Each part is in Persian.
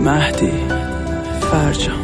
مهدی فرجام،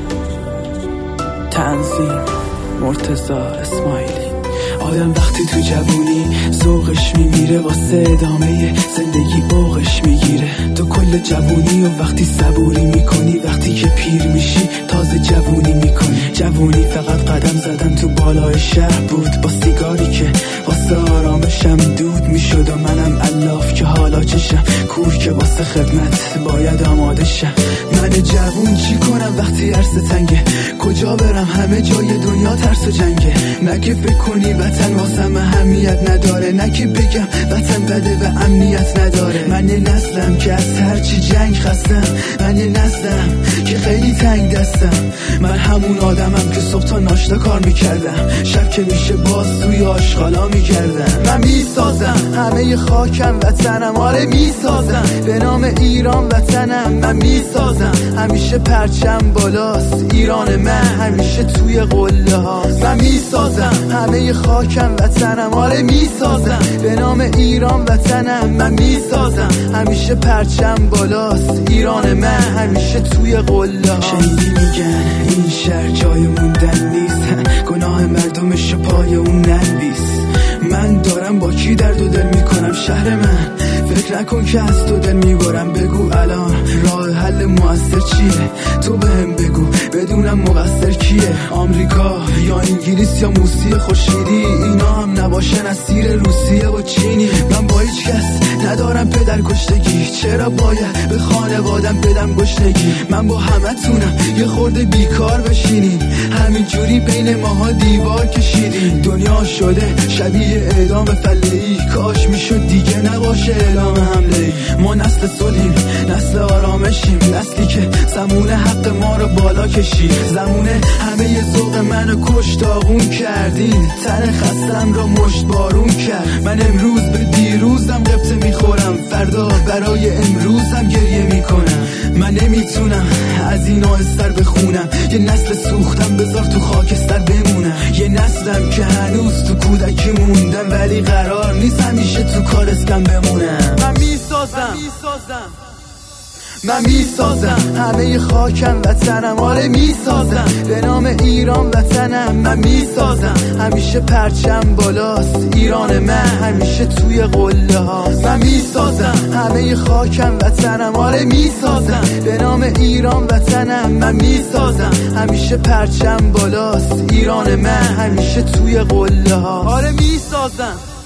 تنظیم مرتضی اسماعیلی. آدم وقتی تو جوونی ذوقش میمیره، واسه ادامه زندگی بوقش میگیره. تو کل جوونی و وقتی صبوری میکنی، وقتی که پیر میشی تازه جوونی میکنی. جوونی فقط قدم زدن تو بالای شهر بود، با سیگاری که واسه آرامشم دود میشد و منم الاف که حالا چشم کور که واسه خدمت باید آماده شم. من جوون چی کنم وقتی عرصه تنگه؟ کجا برم؟ همه جای دنیا ترس و جنگه. نه که فکر کنی وطن واسم اهمیت نداره، نه که بگم وطن بده و امنیت نداره. من یه نسلم که از هرچی جنگ خستم، من یه نسلم که خیلی تنگ دستم. من همون آدمم که صبح تا ناشتا کار میکردم، شب که میشه باز توی آشغالا میکردم. من میسازم همه خاکم وطنم، آره میسازم به نام ایران وطنم. من میسازم همیشه پرچم بالاست ایران من، همیشه توی قله هاست. من میسازم همه خاکم وطنم، آره میسازم به نام ایران وطنم. من میسازم همیشه پرچم بالاست ایران من، همیشه توی قله هاست. شنیدی میگن این شهر جای موندن نیست، گناه مردمش پای اون ننویس. من دارم با کی درد و دل میکنم؟ شهر من فکر نکن که از تو دل میبرم. بگو الان راه حل موثر چیه؟ تو بهم بگو بدونم مقصر کیه. آمریکا یا انگلیس یا موسی خورشیدی، اینا هم نباشه نصیر روسیه و چینی. من با هیچ کس ندارم پدر کشتگی، چرا باید به خانوادم بدم گشنگی؟ من با همه تونم یه خورده بیکار بشینیم، همین جوری بین ماها دیوار کشیدیم. دنیا شده شبیه اعدام فله‌ای، کاش میشد دیگه نباشه اعلام حمله. ما نسل صلحیم، نسل آرامشیم، نسلی که زمون حق ما رو بالا کشید. زمونه همه ذوق منو کش داغون کردین، تن خستم رو مشت بارون کرد. من امروز به دیروزم قبطه میخورم، فردا برای امروزم گریه میکنم. من نمیتونم از این آهستر بخونم، یه نسل سوختم بذار تو خاکستر بمونم. یه نسلم که هنوز تو کودکی موندم، ولی قرار نیست همیشه تو کالسکم بمونم. من میسازم همه خاکم وطنم، آره میسازم به نام ایران وطنم. من میسازم همیشه پرچم بالاست ایران من، همیشه توی قله هاست. من میسازم همه خاکم وطنم، آره میسازم به نام ایران وطنم. من میسازم همیشه پرچم بالاست ایران من، همیشه توی قله هاست. آره میسازم.